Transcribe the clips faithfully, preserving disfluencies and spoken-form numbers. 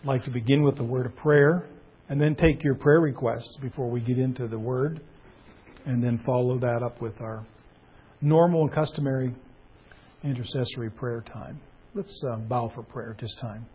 I'd like to begin with the word of prayer and then take your prayer requests before we get into the word, and then follow that up with our normal and customary intercessory prayer time. Let's uh, bow for prayer at this time.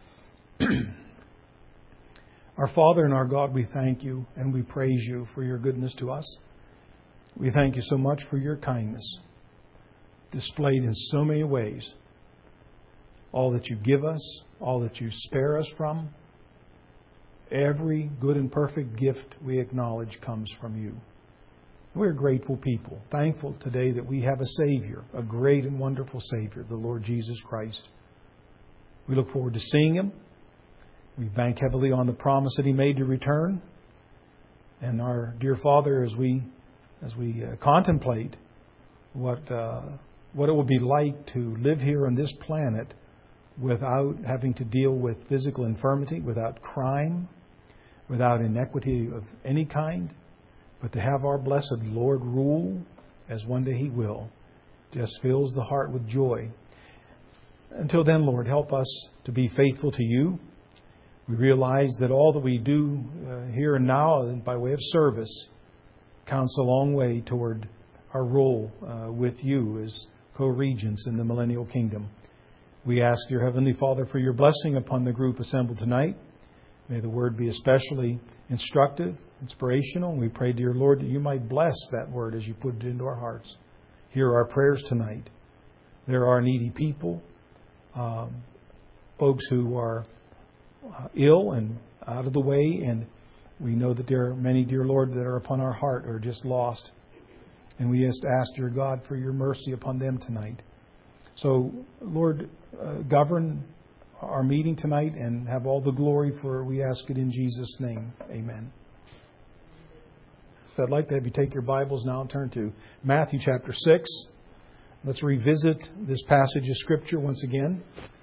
Our Father and our God, we thank you and we praise you for your goodness to us. We thank you so much for your kindness, displayed in so many ways. All that you give us, all that you spare us from, every good and perfect gift we acknowledge comes from you. We're grateful people, thankful today that we have a Savior, a great and wonderful Savior, the Lord Jesus Christ. We look forward to seeing Him. We bank heavily on the promise that He made to return. And our dear Father, as we as we uh, contemplate what uh, what it will be like to live here on this planet without having to deal with physical infirmity, without crime, without inequity of any kind, but to have our blessed Lord rule as one day He will, just fills the heart with joy. Until then, Lord, help us to be faithful to you. We realize that all that we do uh, here and now by way of service counts a long way toward our role uh, with you as co-regents in the millennial kingdom. We ask, dear Heavenly Father, for your blessing upon the group assembled tonight. May the word be especially instructive, inspirational. And we pray, dear Lord, that you might bless that word as you put it into our hearts. Hear our prayers tonight. There are needy people, um, folks who are uh, ill and out of the way, and we know that there are many, dear Lord, that are upon our heart or just lost. And we just ask, dear God, for your mercy upon them tonight. So, Lord, uh, govern our meeting tonight and have all the glory for, we ask it in Jesus' name. Amen. So I'd like to have you take your Bibles now and turn to Matthew chapter six. Let's revisit this passage of Scripture once again.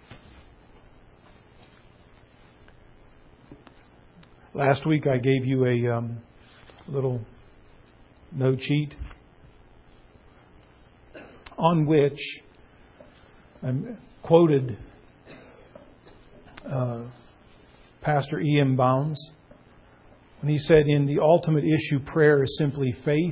Last week I gave you a um, little note sheet on which I quoted uh, Pastor E M Bounds when he said, in the ultimate issue, prayer is simply faith.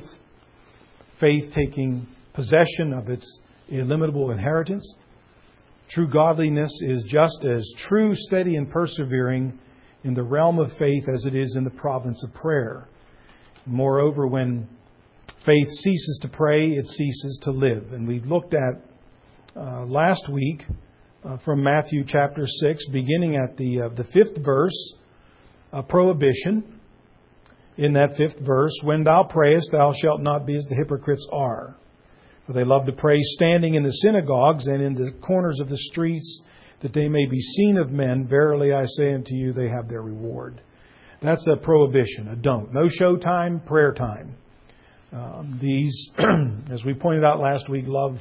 Faith taking possession of its illimitable inheritance. True godliness is just as true, steady, and persevering in the realm of faith as it is in the province of prayer. Moreover, when faith ceases to pray, it ceases to live. And we looked at uh, last week uh, from Matthew chapter six, beginning at the uh, the fifth verse, a prohibition. In that fifth verse, when thou prayest, thou shalt not be as the hypocrites are. For they love to pray standing in the synagogues and in the corners of the streets, that they may be seen of men. Verily I say unto you, they have their reward. That's a prohibition, a don't. No show time, prayer time. Um, these, as we pointed out last week, love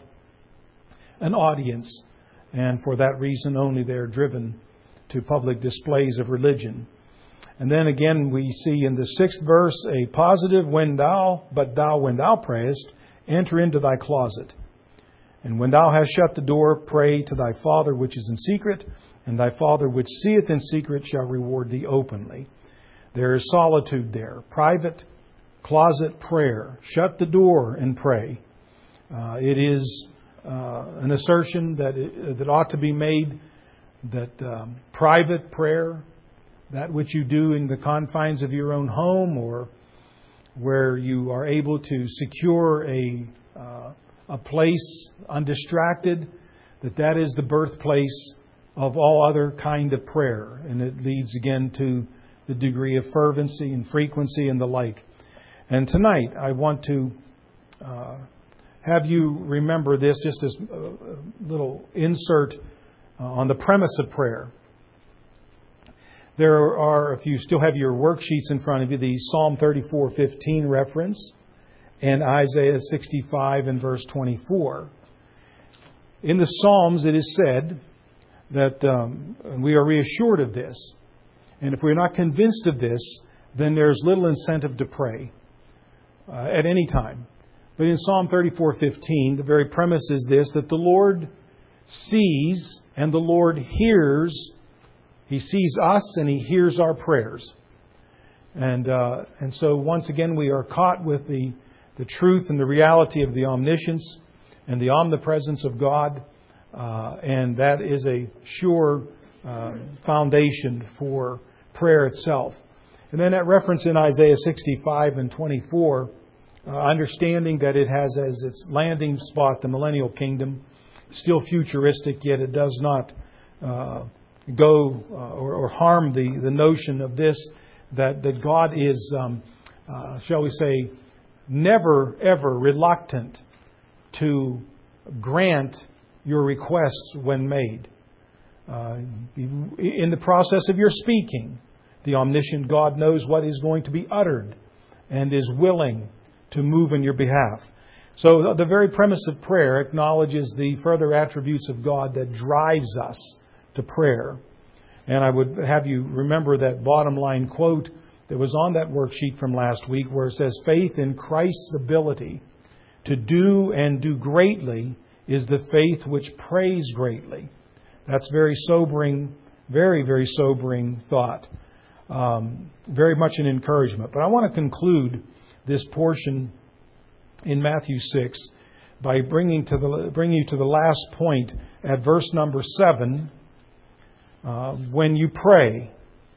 an audience. And for that reason only, they're driven to public displays of religion. And then again, we see in the sixth verse a positive, when thou, but thou, when thou prayest, enter into thy closet. And when thou hast shut the door, pray to thy Father which is in secret, and thy Father which seeth in secret shall reward thee openly. There is solitude there. Private, closet prayer. Shut the door and pray. Uh, it is uh, an assertion that it, that ought to be made that um, private prayer, that which you do in the confines of your own home or where you are able to secure a uh, a place undistracted, that that is the birthplace of all other kind of prayer. And it leads again to the degree of fervency and frequency and the like. And tonight I want to uh, have you remember this, just as a little insert uh, on the premise of prayer. There are, if you still have your worksheets in front of you, the Psalm thirty-four fifteen reference and Isaiah sixty-five and verse twenty-four. In the Psalms it is said that, um, and we are reassured of this, and if we're not convinced of this, then there's little incentive to pray uh, at any time. But in Psalm thirty-four fifteen, the very premise is this, that the Lord sees and the Lord hears He sees us and He hears our prayers. And uh, and so once again we are caught with the, the truth and the reality of the omniscience and the omnipresence of God. Uh, and that is a sure uh, foundation for prayer itself. And then that reference in Isaiah sixty-five and twenty-four, uh, understanding that it has as its landing spot the millennial kingdom, still futuristic, yet it does not uh, go uh, or, or harm the, the notion of this, that, that God is, um, uh, shall we say, never, ever reluctant to grant your requests when made. Uh, in the process of your speaking, the omniscient God knows what is going to be uttered and is willing to move in your behalf. So the very premise of prayer acknowledges the further attributes of God that drives us to prayer. And I would have you remember that bottom line quote that was on that worksheet from last week, where it says, "Faith in Christ's ability to do and do greatly is the faith which prays greatly." That's very sobering, very, very sobering thought. Um, very much an encouragement. But I want to conclude this portion in Matthew six by bringing to the bringing you to the last point at verse number seven. Uh, when you pray,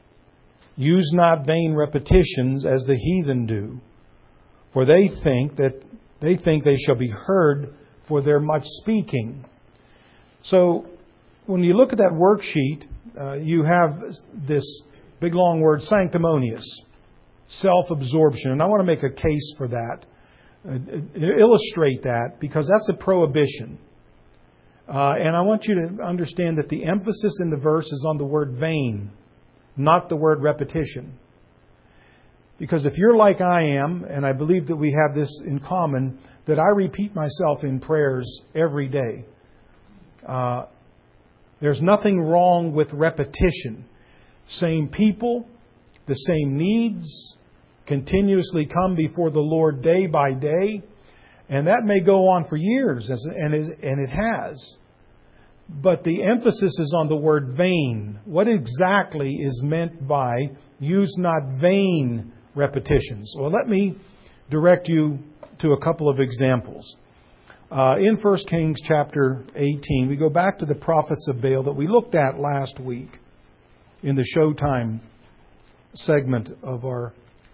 use not vain repetitions as the heathen do, for they think that they think they shall be heard for their much speaking. So when you look at that worksheet, uh, you have this big long word, sanctimonious, self-absorption. And I want to make a case for that, uh, illustrate that, because that's a prohibition. Uh, and I want you to understand that the emphasis in the verse is on the word vain, not the word repetition. Because if you're like I am, and I believe that we have this in common, that I repeat myself in prayers every day. Uh, there's nothing wrong with repetition. Same people, the same needs, continuously come before the Lord day by day. And that may go on for years, and it has. But the emphasis is on the word vain. What exactly is meant by use not vain repetitions? Well, let me direct you to a couple of examples. Uh, in First Kings chapter eighteen, we go back to the prophets of Baal that we looked at last week in the Showtime segment of our,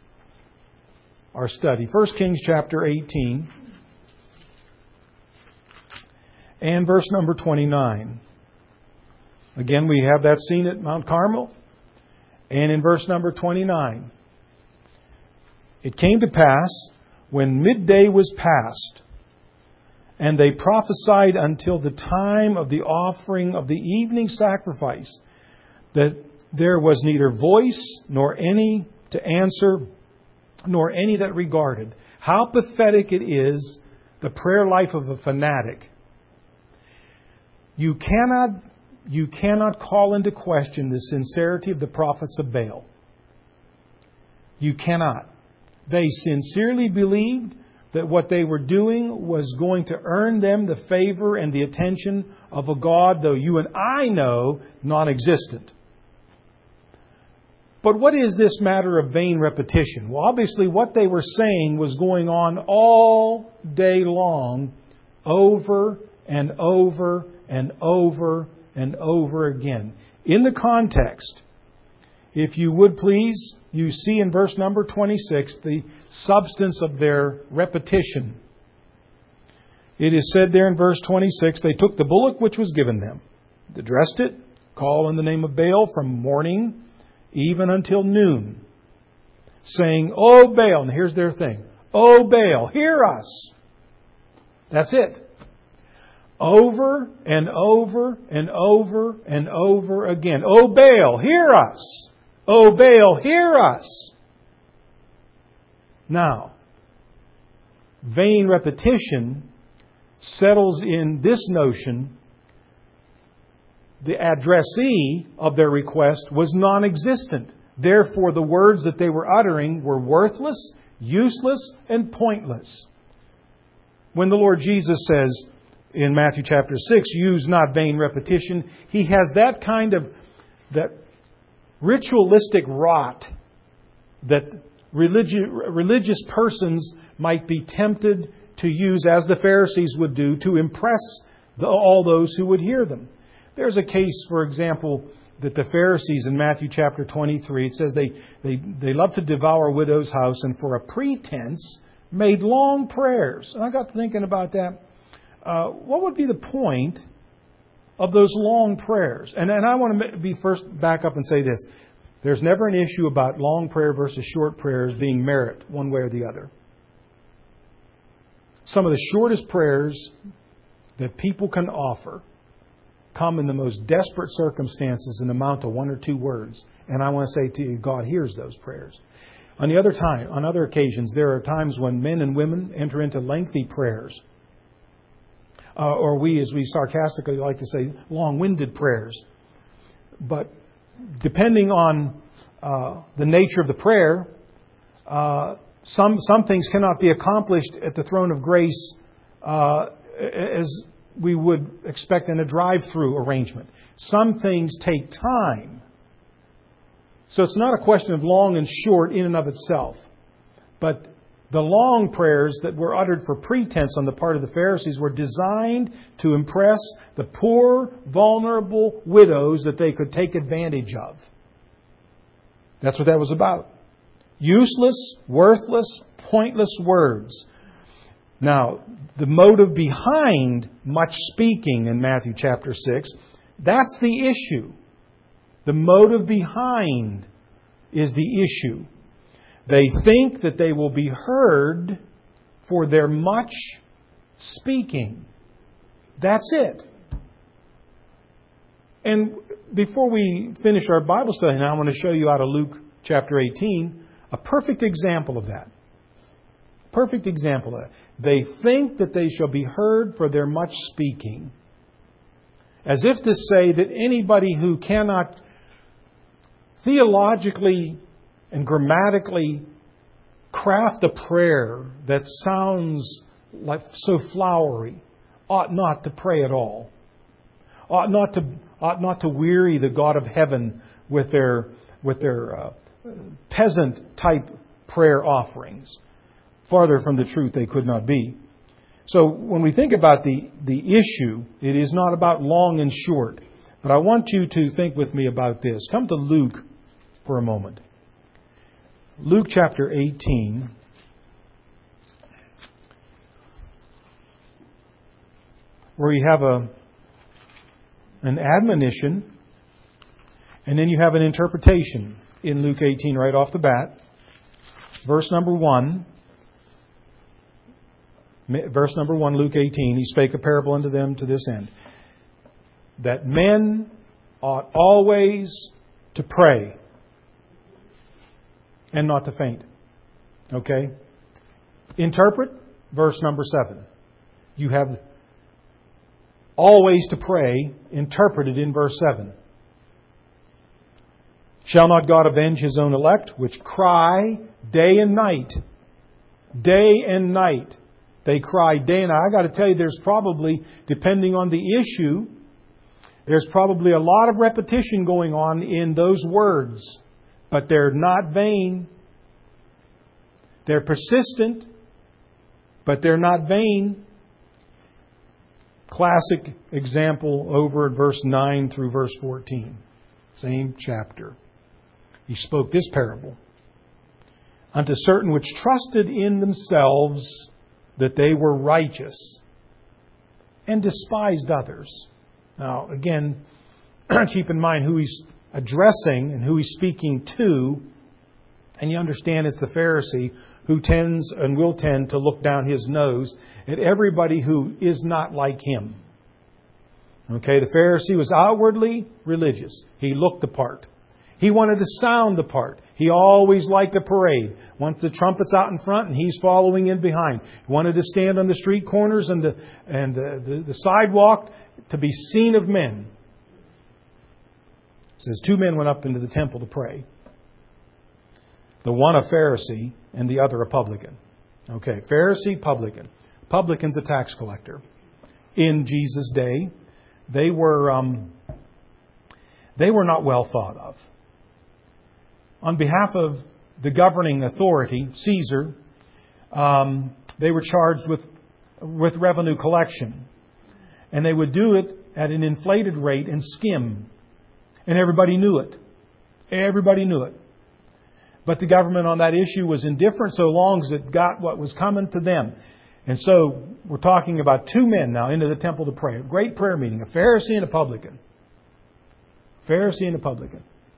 our study. First Kings chapter eighteen and verse number twenty-nine. Again, we have that scene at Mount Carmel. And in verse number twenty-nine, it came to pass when midday was past, and they prophesied until the time of the offering of the evening sacrifice, that there was neither voice nor any to answer, nor any that regarded. How pathetic it is, the prayer life of a fanatic. You cannot, you cannot call into question the sincerity of the prophets of Baal. You cannot. They sincerely believed that what they were doing was going to earn them the favor and the attention of a God, though you and I know, non-existent. But what is this matter of vain repetition? Well, obviously what they were saying was going on all day long, over and over and over and over again. In the context, if you would please, you see in verse number twenty-six the substance of their repetition. It is said there in verse twenty-six, they took the bullock which was given them, they dressed it, call in the name of Baal from morning even until noon, saying, "O Baal," and here's their thing, "O Baal, hear us." That's it. Over and over and over and over again. "O Baal, hear us. O Baal, hear us." Now, vain repetition settles in this notion. The addressee of their request was non-existent. Therefore, the words that they were uttering were worthless, useless, and pointless. When the Lord Jesus says in Matthew chapter six, "Use not vain repetition," He has that kind of that ritualistic rot that religi- religious persons might be tempted to use, as the Pharisees would do, to impress the, all those who would hear them. There's a case, for example, that the Pharisees in Matthew chapter twenty-three, it says they, they, they love to devour a widow's house and for a pretense made long prayers. And I got thinking about that. Uh, what would be the point of those long prayers? And, and I want to be first back up and say this. There's never an issue about long prayer versus short prayers being merit one way or the other. Some of the shortest prayers that people can offer come in the most desperate circumstances and amount to one or two words. And I want to say to you, God hears those prayers. On the other time, on other occasions, there are times when men and women enter into lengthy prayers. Uh, or we, as we sarcastically like to say, long-winded prayers. But depending on uh, the nature of the prayer, uh, some some things cannot be accomplished at the throne of grace uh, as we would expect in a drive-through arrangement. Some things take time. So it's not a question of long and short in and of itself. But the long prayers that were uttered for pretense on the part of the Pharisees were designed to impress the poor, vulnerable widows that they could take advantage of. That's what that was about. Useless, worthless, pointless words. Now, the motive behind much speaking in Matthew chapter six, that's the issue. The motive behind is the issue. They think that they will be heard for their much speaking. That's it. And before we finish our Bible study now, I want to show you out of Luke chapter eighteen a perfect example of that. Perfect example of that. They think that they shall be heard for their much speaking. As if to say that anybody who cannot theologically and grammatically craft a prayer that sounds like so flowery ought not to pray at all. Ought not to ought not to weary the God of heaven with their with their uh, peasant type prayer offerings. Farther from the truth they could not be. So when we think about the, the issue, it is not about long and short. But I want you to think with me about this. Come to Luke for a moment. Luke chapter eighteen. Where you have a an admonition and then you have an interpretation in Luke eighteen right off the bat. Verse number one. Verse number one, Luke eighteen. He spake a parable unto them to this end, that men ought always to pray and not to faint. Okay? Interpret verse number seven. You have always to pray interpreted in verse seven. Shall not God avenge His own elect, which cry day and night? Day and night. They cry day and night. I got to tell you, there's probably, depending on the issue, there's probably a lot of repetition going on in those words. But they're not vain. They're persistent, but they're not vain. Classic example over at verse nine through verse fourteen. Same chapter. He spoke this parable. Unto certain which trusted in themselves that they were righteous and despised others. Now, again, keep in mind who he's addressing and who he's speaking to. And you understand it's the Pharisee who tends and will tend to look down his nose at everybody who is not like him. Okay, the Pharisee was outwardly religious. He looked the part. He wanted to sound the part. He always liked the parade. Once the trumpet's out in front and he's following in behind. He wanted to stand on the street corners and the and the, the, the sidewalk to be seen of men. It says two men went up into the temple to pray. The one a Pharisee and the other a publican. Okay, Pharisee, publican. Publican's a tax collector. In Jesus' day, they were um, they were not well thought of. on behalf of the governing authority, Caesar, um, they were charged with, with revenue collection. And they would do it at an inflated rate and skim. And everybody knew it. Everybody knew it. But the government on that issue was indifferent so long as it got what was coming to them. And so we're talking about two men now into the temple to pray. A great prayer meeting. A Pharisee and a publican. Pharisee and a publican.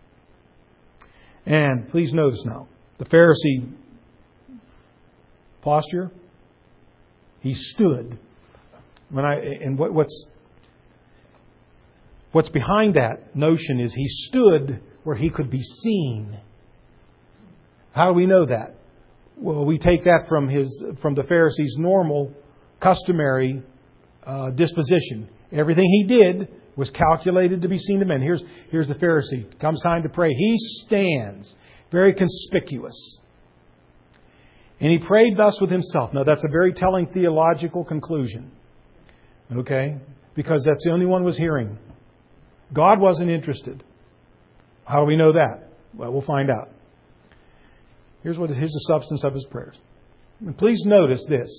And please notice now, the Pharisee posture, he stood. When I and what, what's what's behind that notion is he stood where he could be seen. How do we know that? Well, we take that from his from the Pharisee's normal, customary uh, disposition. Everything he did was calculated to be seen of men. Here's here's the Pharisee. Comes time to pray. He stands, very conspicuous. And he prayed thus with himself. Now that's a very telling theological conclusion. Okay? Because that's the only one who was hearing. God wasn't interested. How do we know that? Well, we'll find out. Here's what here's the substance of his prayers. And please notice this.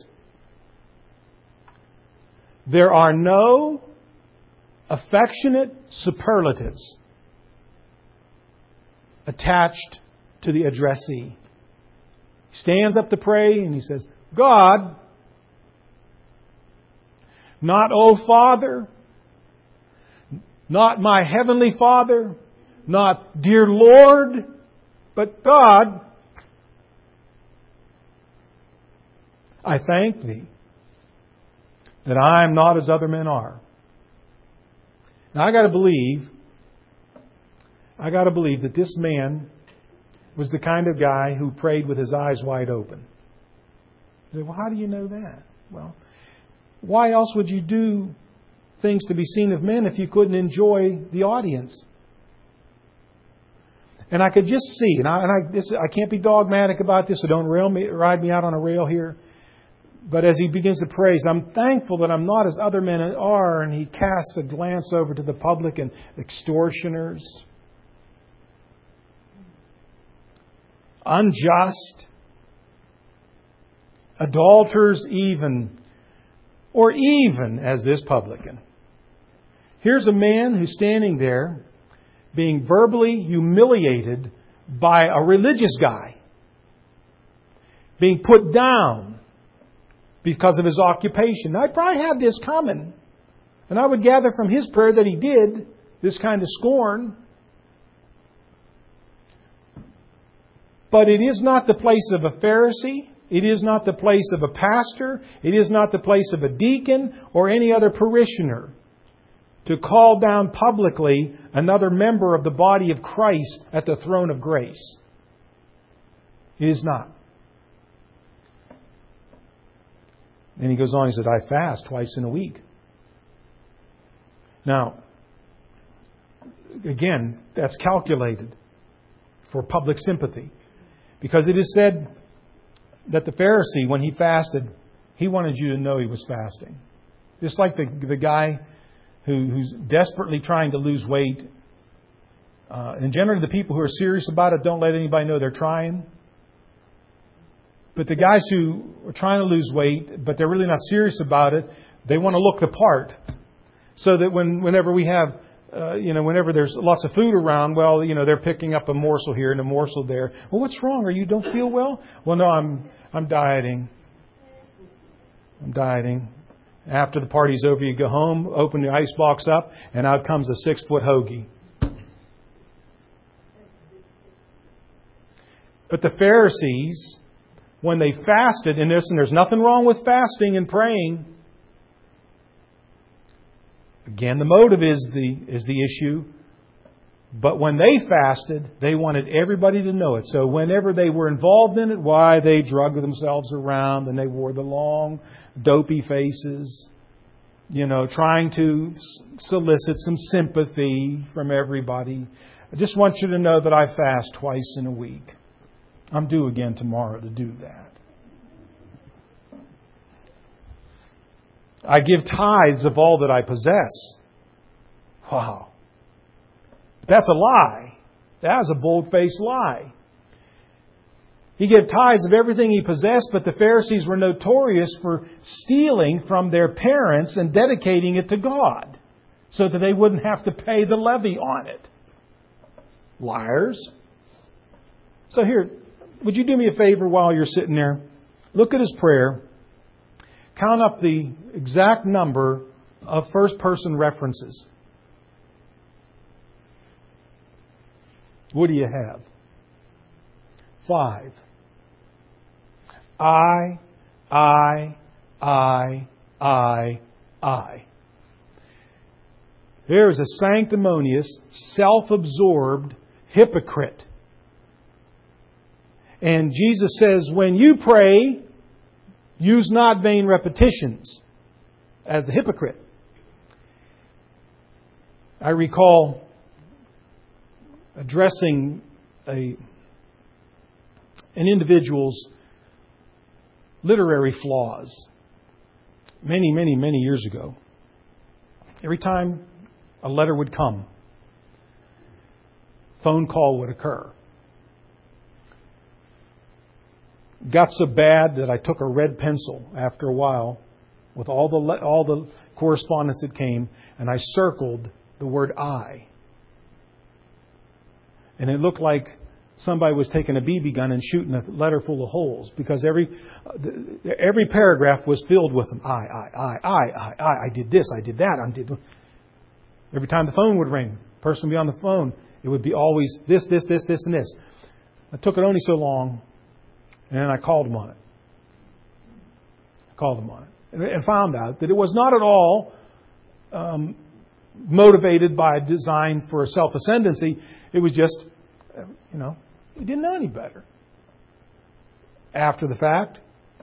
There are no affectionate superlatives attached to the addressee. He stands up to pray and he says, God, not, oh Father, not my heavenly Father, not dear Lord, but God, I thank Thee that I am not as other men are. Now I got to believe, I got to believe that this man was the kind of guy who prayed with his eyes wide open. You say, well, how do you know that? Well, why else would you do things to be seen of men if you couldn't enjoy the audience? And I could just see, and I, and I, this, I can't be dogmatic about this, so don't rail me, ride me out on a rail here. But as he begins to praise, I'm thankful that I'm not as other men are. And he casts a glance over to the public and extortioners, unjust, adulterers even, or even as this publican. Here's a man who's standing there being verbally humiliated by a religious guy, being put down because of his occupation. Now, I probably had this coming. And I would gather from his prayer that he did this kind of scorn. But it is not the place of a Pharisee. It is not the place of a pastor. It is not the place of a deacon or any other parishioner to call down publicly another member of the body of Christ at the throne of grace. It is not. And he goes on, he said, I fast twice in a week. Now, again, that's calculated for public sympathy. Because it is said that the Pharisee, when he fasted, he wanted you to know he was fasting. Just like the, the guy who, who's desperately trying to lose weight. Uh, and generally the people who are serious about it don't let anybody know they're trying. But the guys who are trying to lose weight, but they're really not serious about it, they want to look the part. So that when whenever we have, uh, you know, whenever there's lots of food around, well, you know, they're picking up a morsel here and a morsel there. Well, what's wrong? Are you don't feel well? Well, no, I'm I'm dieting. I'm dieting. After the party's over, you go home, open the icebox up, and out comes a six-foot hoagie. But the Pharisees, when they fasted, and listen, there's nothing wrong with fasting and praying. Again, the motive is the is the issue. But when they fasted, they wanted everybody to know it. So whenever they were involved in it, why, they drugged themselves around and they wore the long, dopey faces, you know, trying to solicit some sympathy from everybody. I just want you to know that I fast twice in a week. I'm due again tomorrow to do that. I give tithes of all that I possess. Wow. That's a lie. That is a bold-faced lie. He gave tithes of everything he possessed, but the Pharisees were notorious for stealing from their parents and dedicating it to God so that they wouldn't have to pay the levy on it. Liars. So here, would you do me a favor while you're sitting there? Look at his prayer. Count up the exact number of first-person references. What do you have? Five. I, I, I, I, I. There is a sanctimonious, self-absorbed hypocrite. And Jesus says, when you pray, use not vain repetitions as the hypocrite. I recall addressing a, an individual's literary flaws many, many, many years ago. Every time a letter would come, phone call would occur. Got so bad that I took a red pencil after a while with all the le- all the correspondence that came, and I circled the word I. And it looked like somebody was taking a B B gun and shooting a letter full of holes, because every every paragraph was filled with them. I, I, I, I, I, I, I did this, I did that, I did. Every time the phone would ring, the person would be on the phone, it would be always this, this, this, this, and this. It took it only so long, and I called him on it. I called him on it. And, and found out that it was not at all um, motivated by a design for self-ascendancy. It was just, you know, he didn't know any better. After the fact,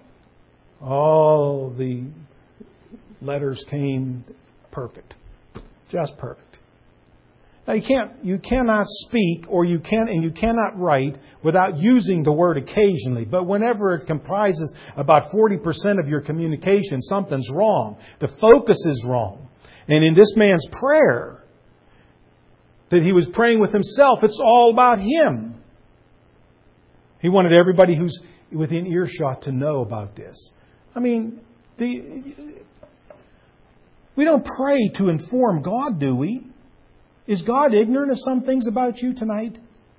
all the letters came perfect. Just perfect. Now you can't, you cannot speak or you can, and you cannot write without using the word occasionally. But whenever it comprises about forty percent of your communication, something's wrong. The focus is wrong. And in this man's prayer, that he was praying with himself, it's all about him. He wanted everybody who's within earshot to know about this. I mean, the, we don't pray to inform God, do we? Is God ignorant of some things about you tonight?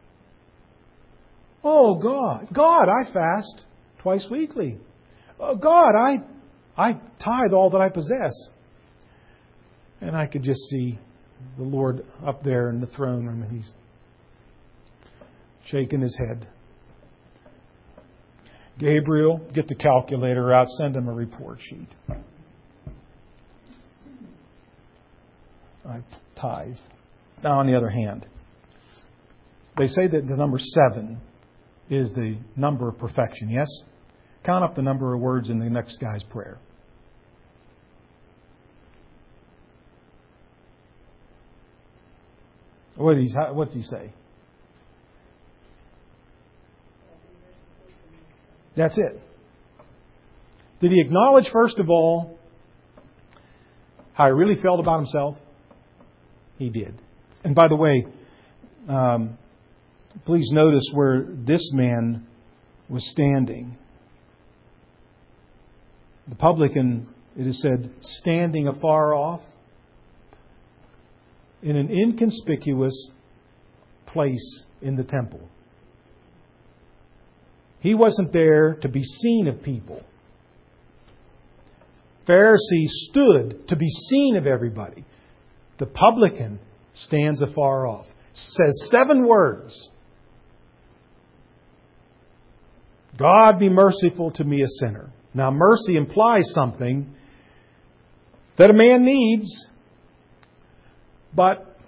Oh, God. God, I fast twice weekly. Oh, God, I, I tithe all that I possess. And I could just see the Lord up there in the throne room, and He's shaking His head. Gabriel, get the calculator out, send him a report sheet. I tithe. Now, on the other hand, they say that the number seven is the number of perfection, yes? Count up the number of words in the next guy's prayer. What does he, what's he say? That's it. Did he acknowledge, first of all, how he really felt about himself? He did. And by the way, um, please notice where this man was standing. The publican, it is said, standing afar off in an inconspicuous place in the temple. He wasn't there to be seen of people. Pharisee stood to be seen of everybody. The publican stands afar off. Says seven words. God be merciful to me, a sinner. Now, mercy implies something that a man needs, but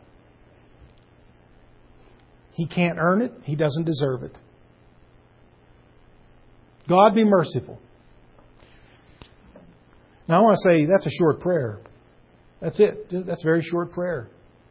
he can't earn it. He doesn't deserve it. God be merciful. Now, I want to say that's a short prayer. That's it. That's a very short prayer.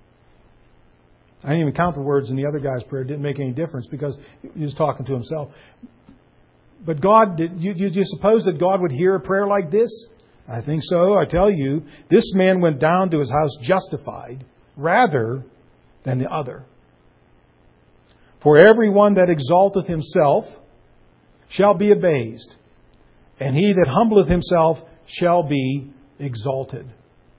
I didn't even count the words in the other guy's prayer. It didn't make any difference because he was talking to himself. But God, did you, you, you suppose that God would hear a prayer like this? I think so. I tell you, this man went down to his house justified rather than the other. For everyone that exalteth himself shall be abased, and he that humbleth himself shall be exalted.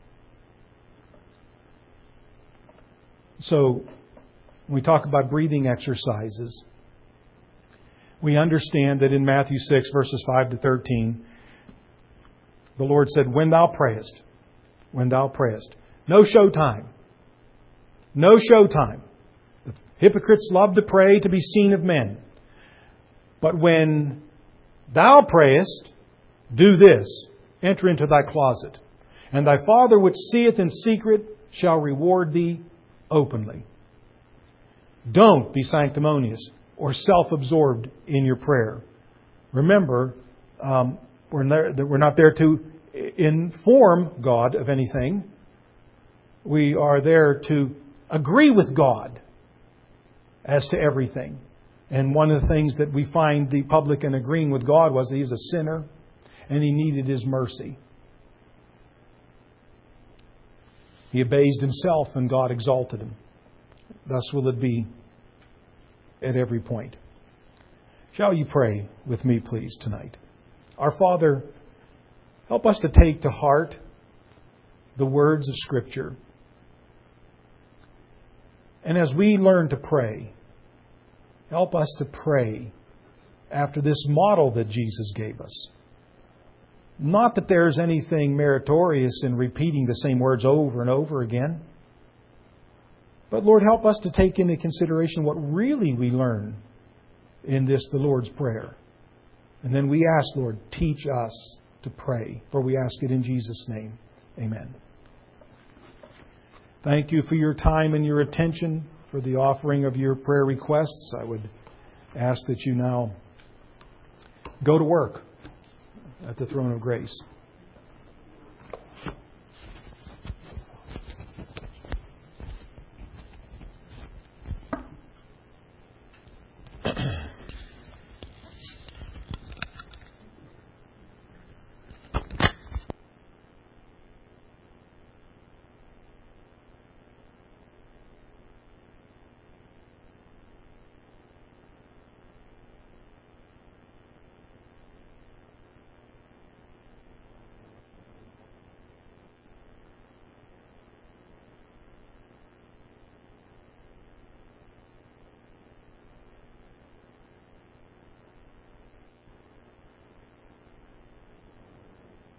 So, when we talk about breathing exercises, we understand that in Matthew six, verses five to thirteen, the Lord said, when thou prayest, when thou prayest. No show time. No show time. The hypocrites love to pray to be seen of men. But when thou prayest, do this. Enter into thy closet. And thy Father which seeth in secret shall reward thee openly. Don't be sanctimonious or self-absorbed in your prayer. Remember, um, we're, ne- we're not there to inform God of anything. We are there to agree with God as to everything. And one of the things that we find the publican agreeing with God was that he was a sinner and he needed His mercy. He abased himself and God exalted him. Thus will it be at every point. Shall you pray with me, please, tonight? Our Father, help us to take to heart the words of Scripture. And as we learn to pray, help us to pray after this model that Jesus gave us. Not that there's anything meritorious in repeating the same words over and over again. But Lord, help us to take into consideration what really we learn in this, the Lord's Prayer. And then we ask, Lord, teach us to pray. For we ask it in Jesus' name. Amen. Thank you for your time and your attention, for the offering of your prayer requests. I would ask that you now go to work at the throne of grace.